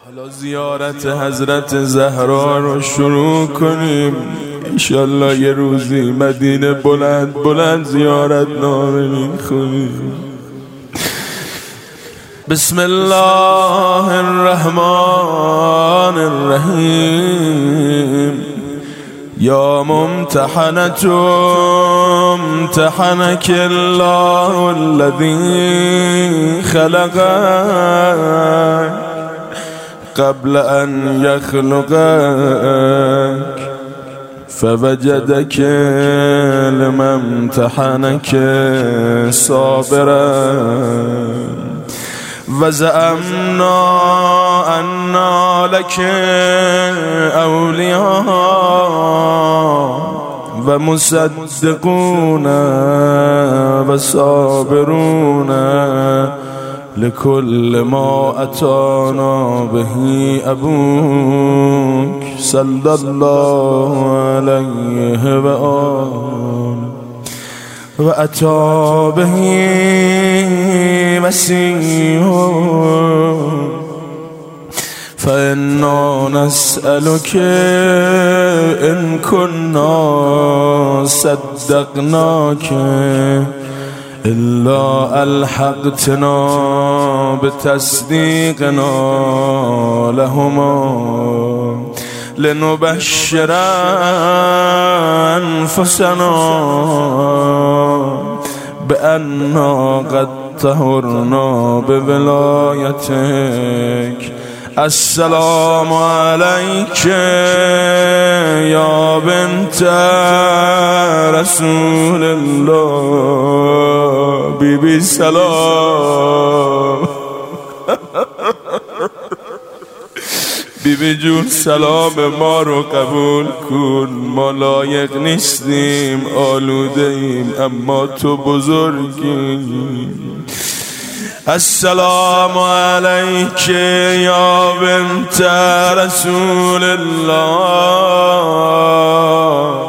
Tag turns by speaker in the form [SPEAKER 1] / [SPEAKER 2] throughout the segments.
[SPEAKER 1] حالا زیارت حضرت زهرا رو شروع کنیم. انشالله یه روزی مدینه بلند بلند زیارت نامه میخونیم. بسم الله الرحمن الرحیم. یا ممتحنة امتحنك الله الذي خلقك قبل أن يخلقك فوجدك لما امتحنك صابرا وزعمنا أن لك أولياء ومصدقون وصابرون لكل ما أتانا به أبوك صلى الله عليه وآله وأتى به مسيحه فإنا نسألك إن كنا صدقناك إلا ألحقتنا بتصديقنا لهما لنبشر أنفسنا بأننا قد طهرنا بولايتك. السلام عليك يا بنت رسول الله. بی سلام. بیبی جون سلام ما رو قبول کن. ما لایق نیستیم، آلوده ایم، اما تو بزرگی. السلام عليك يا بنت رسول الله.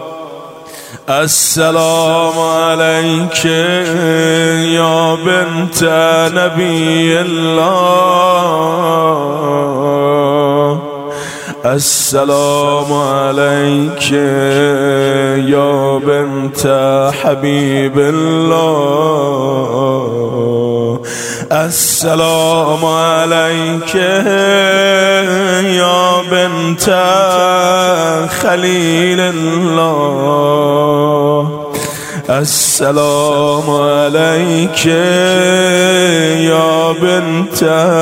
[SPEAKER 1] السلام عليك يا بنت نبي الله. السلام عليك يا بنت حبيب الله. السلام عليك يا بنت خليل الله. السلام عليك يا بنت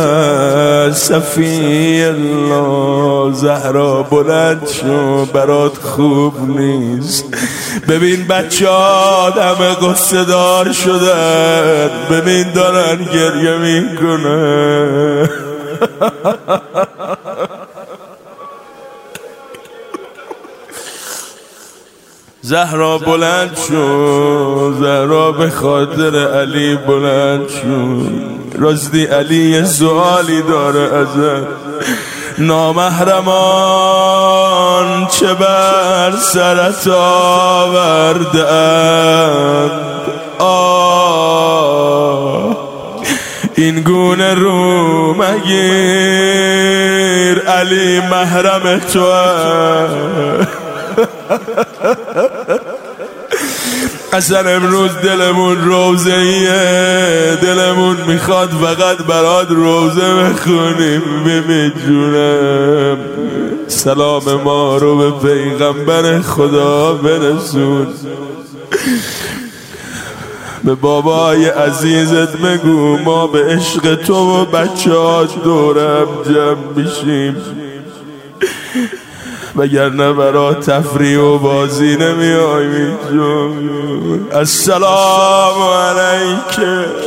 [SPEAKER 1] صفی الله. زهرا بلند شو، برات خوب نیست. ببین بچه ها همه قصه دار شدن، ببین دارن گریه میکنن. زهرا بلند شو، زهرا به خاطر علی بلند شو. راستی علی یه سوالی داره ازت. نامحرمان چه بر سرت آوردند؟ این گونه رو مگیر، علی محرم تو. اصلا امروز دلمون روزهیه، دلمون میخواد فقط برات روزه بخونیم. بیبی جونم سلام ما رو به پیغمبر خدا برسون. به بابای عزیزت بگو ما به عشق تو و بچه‌هات دورم جمع میشیم، وگرنه برا تفریح و بازی نمیاییم. السلام علیک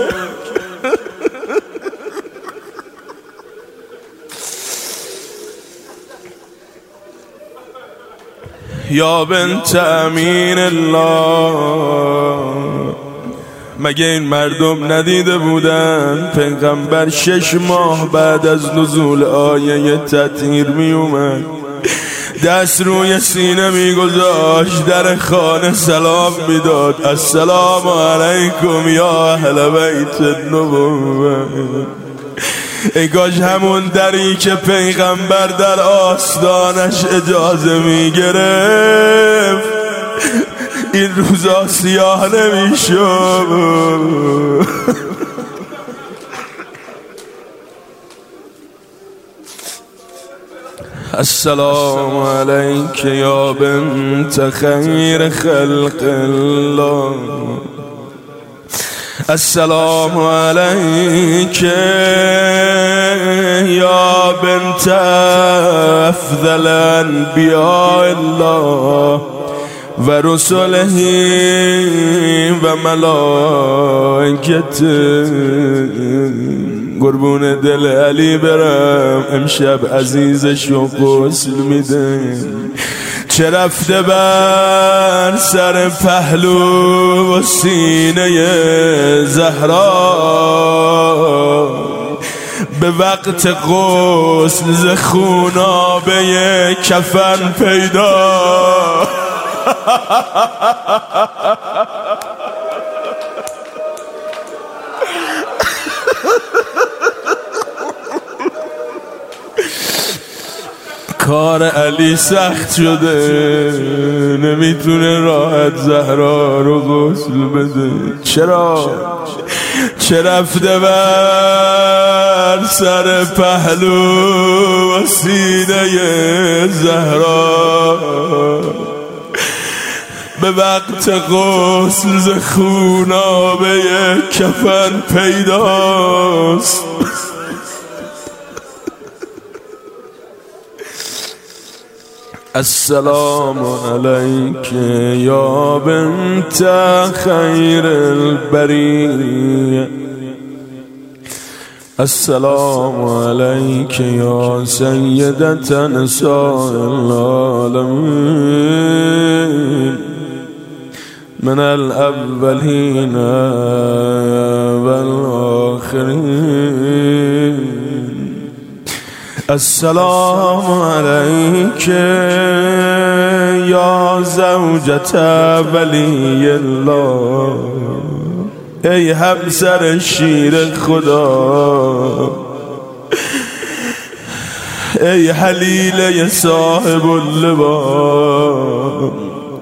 [SPEAKER 1] یا بنت امین الله. مگه این مردم ندیده بودن پیغمبر 6 ماه بعد از نزول آیه تطهیر می اومد، دست روی سینه میگذاشت، در خانه سلام میداد. السلام علیکم یا اهل بیت النبوة. ای کاش همون دری که پیغمبر در آستانش اجازه میگرفت این روزا سیاه نمیشد. السلام علیک یا بنت خیر خلق الله، السلام علیک یا بنت افضل انبیاء الله و رسله و ملائکته. قربون دل علی برم، امشب عزیزش رو غسل میده. چه رفته بر سر پهلو و سینه زهرا، به وقت غسل ز خونابه کفن پیدا. کار علی سخت شده، نمیتونه راحت زهرا رو غسل بده. چرا؟ چه رفته بر سر پهلو و سینه زهرا، به وقت غسل ز خونابه کفن پیداست. السلام علیک یا بنت خیر البریه، السلام علیک یا سیدة نساء العالمین من الاولین والآخرین. السلام علیک یا زوجة ولی الله، ای همسر شیر خدا، ای حلیله صاحب اللباس،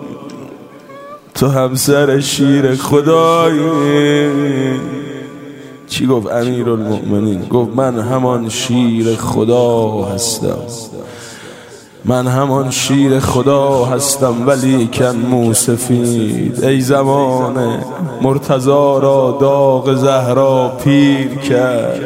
[SPEAKER 1] تو همسر شیر خدایی. چی گفت امیرالمؤمنین؟ گفت من همان شیر خدا هستم، من همان شیر خدا هستم ولی کن موسفید. ای زمان مرتضی را داغ زهرا پیر کرد.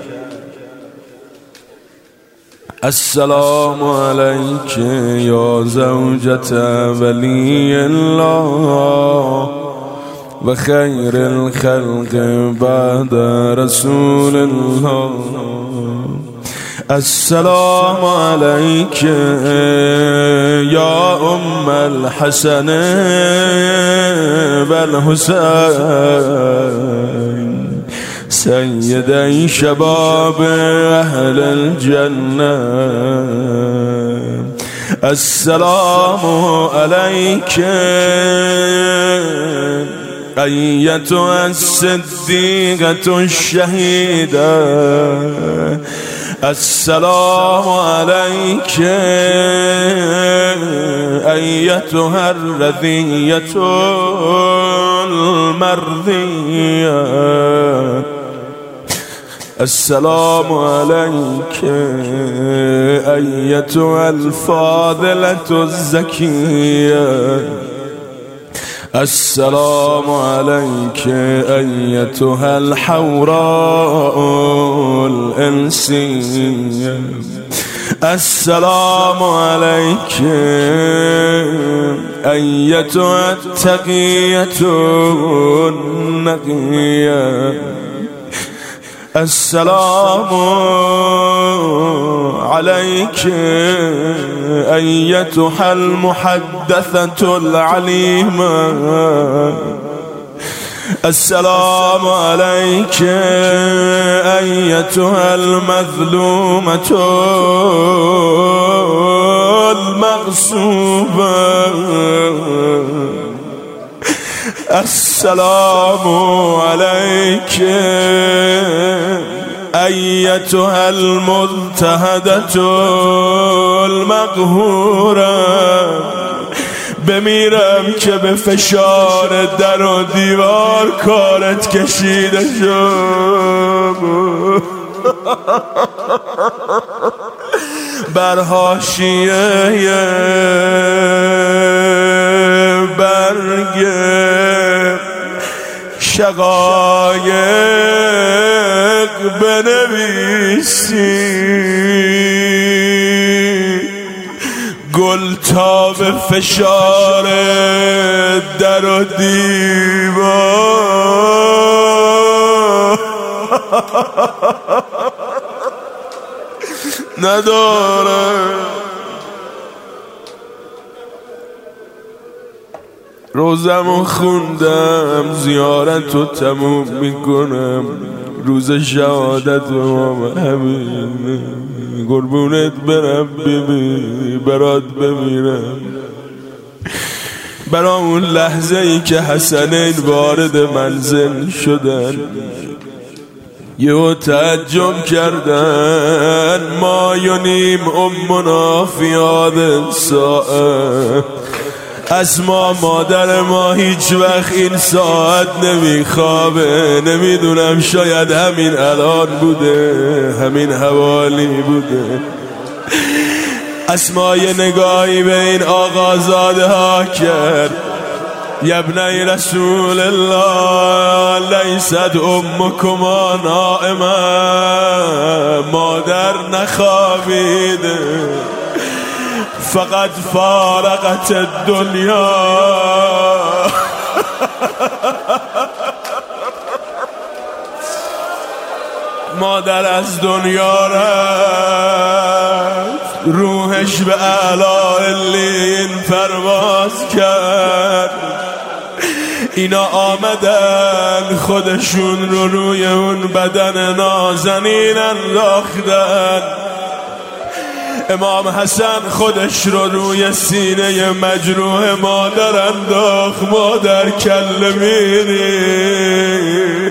[SPEAKER 1] السلام علیک یا زوجة ولی الله و خیر الخلق بعد رسول الله. السلام علیک یا ام الحسن و الحسین سیدی شباب اهل الجنه. السلام علیک ایتها الصدیقة الشهیدة، السلام علیک ایتها الرضیة المرضیة، السلام علیک ایتها الفاضلة الزکیة، السلام علیک ایتها الحوراء الانسیة، السلام علیک ایتها التقیة النقیة، السلام علیک ایتها المحدثة العلیمة، السلام علیک ایتها المظلومة المغصوبة، السلام علیک ایتها المضطهدة المقهورة، بمیرم که به فشار در و دیوار کارت کشیده شد، بر حاشیه برگ شقایق بنویسی، گل تا به فشار در و دیوار نداره. روزمو خوندم، زیارتو تموم میکنم، روز شهادت امام همین، قربونت برم بیبی، برات بمیرم. برا اون لحظه ای که حسنین وارد منزل شدن، یهو تعجب کردن، ما ینیم امنا فی هذا الساعه، اسما مادر ما هیچ وقت این ساعت نمیخوابه. نمیدونم شاید همین الان بوده، همین حوالی بوده. اسما یه نگاهی به این آقازاده ها کرد، یبنی رسول الله لیست امکما نائمه، مادر نخوابیده، فقط فارقت الدنیا. مادر از دنیا رفت، روحش به اعلی علین پرواز کرد. اینا آمدن خودشون رو روی اون بدن نازنین انداختن. امام حسن خودش رو روی سینه مجروح مادر انداخت. مادر کلمینی،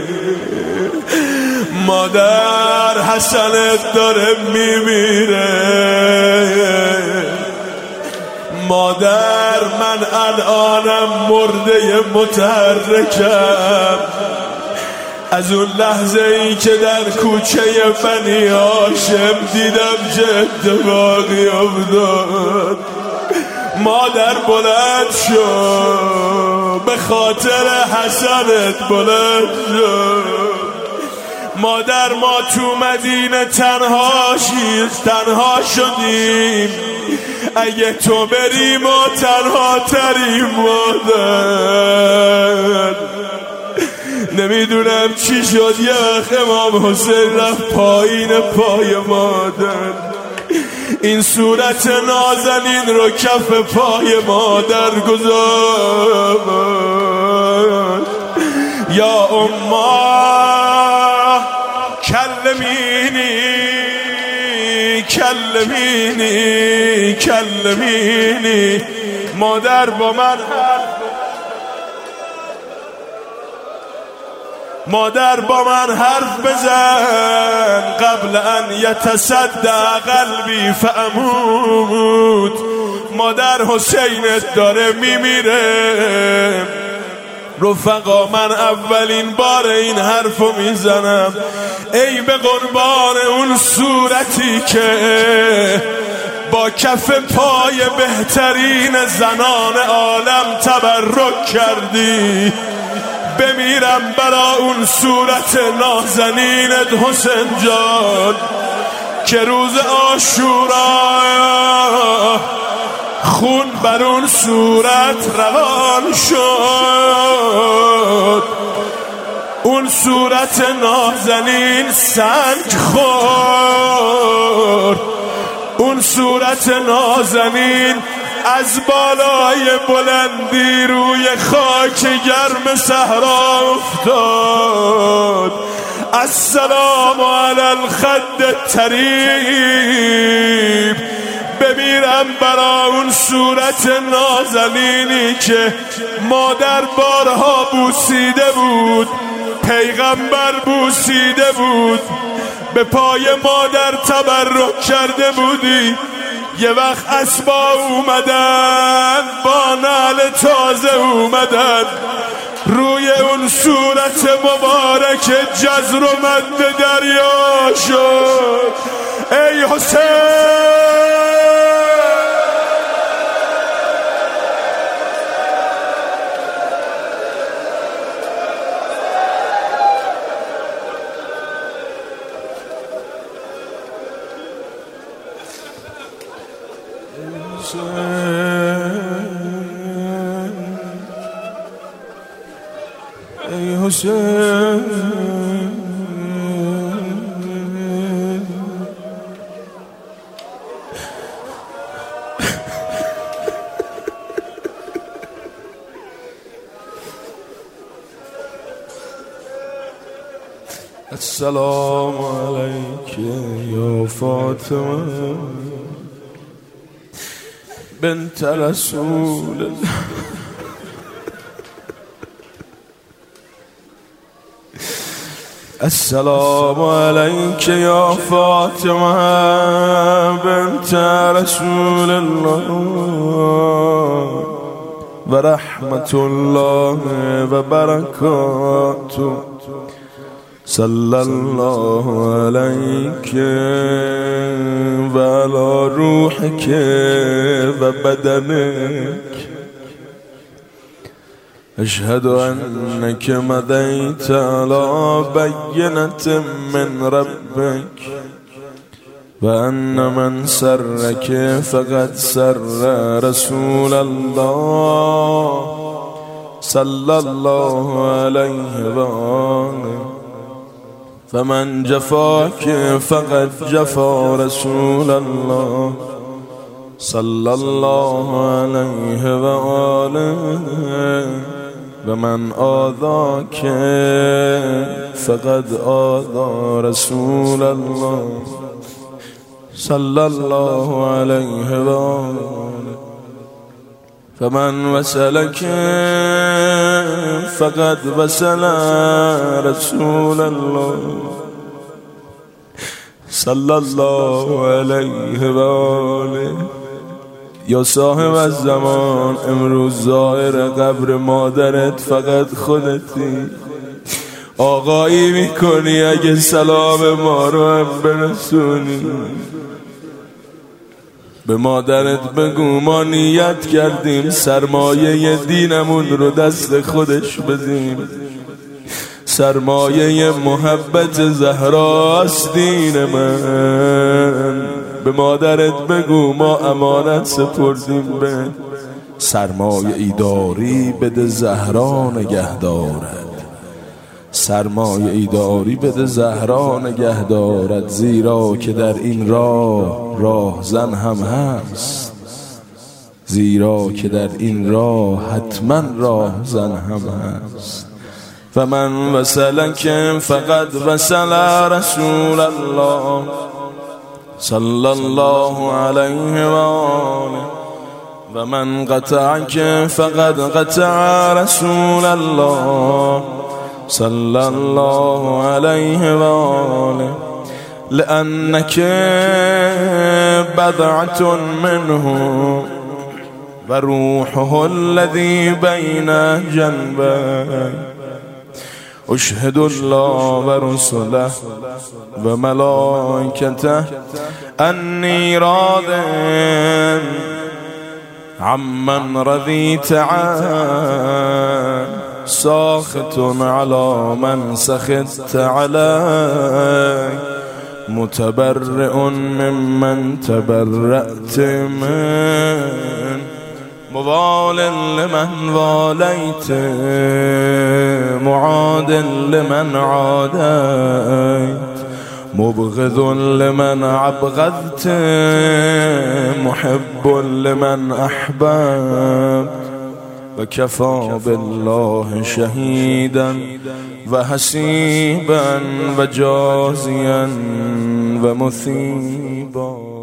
[SPEAKER 1] مادر حسنت داره میمیره، مادر من الانم مرده متحرکم. از اون لحظه ای که در کوچه بنی هاشم دیدم چه اتفاقی افتاد، مادر بلند شد، به خاطر حسنت بلند شد. مادر ما تو مدینه تنها شدیم، اگه تو بری ما تنها تریم. مادر نمیدونم چی شد، یه وقت امام حسین رفت پایین پای مادر، این صورت نازنین رو کف پای مادر گذاشت. یا اما کلمینی، مادر با من حرف بزن قبل ان یتصدع قلبی فاموت. مادر حسینت داره میمیره. رفقا من اولین بار این حرفو میزنم، ای به قربان اون صورتی که با کف پای بهترین زنان عالم تبرک کردی، بمیرم برا اون صورت نازنینت حسین جان که روز عاشورا خون بر اون صورت روان شد. اون صورت نازنین سنگ خورد، اون صورت نازنین از بالای بلندی روی خاک گرم صحرا افتاد. السلام علی الخد الطریب. بمیرم برا اون صورت نازنینی که مادر بارها بوسیده بود، پیغمبر بوسیده بود. به پای مادر تبرک کرده بودی، یه وقت اسبا اومدن با نعل تازه اومدن، روی اون صورت مبارک جزر و مد دریا شد. ای حسین ای حسین السلام علیک یا فاطمه بنت رسول الله. السلام علیک یا فاطمه بنت رسول الله و رحمت الله و برکاته. صلی الله علیک و علی روحک و بدنک. اشهد انک مضیت علی بینة من ربک و ان من سرک فقد سر رسول الله صلی الله علیه و آله. فمن جفاک فقد جفا رسول الله صلی الله علیه و آله. و من آذاک فقد آذا رسول الله صلی الله علیه و آله. فمن وصلك فقد وصل رسول الله صلی الله علیه و آله. یا صاحب الزمان امروز ظاهر قبر مادرت فقط خودتی. آقایی میکنی اگه سلام ما رو هم برسونی. به مادرت بگو ما نیت کردیم سرمایه دینمون رو دست خودش بدیم. سرمایه محبت زهراست دین من. به مادرت بگو ما امانت سپردیم به سرمایه ای داری بده زهرا نگه دارد. سرمایه ای داری بده زهرا نگه دارد. زیرا که در این راه زن هم هست. زیرا که در این راه حتما راه زن هم هست. فمن وصلک فقد وصل رسول الله صلی الله علیه و آله. و من قطعک فقد قطع رسول الله صلی الله علیه و آله. لأنک بضعة منه و روحه الذی بین جنبه. اشهد الله و رسله و ملائکته انی راض عمن رضیت عنه ساخط علی من سخطت علیه متبرئ ممن تبرأت من موال لمن والیت معاد لمن عادیت مبغض لمن ابغضت محب لمن احببت و کفی بالله شهیدا و حسیبا و جازیا و مثیبا.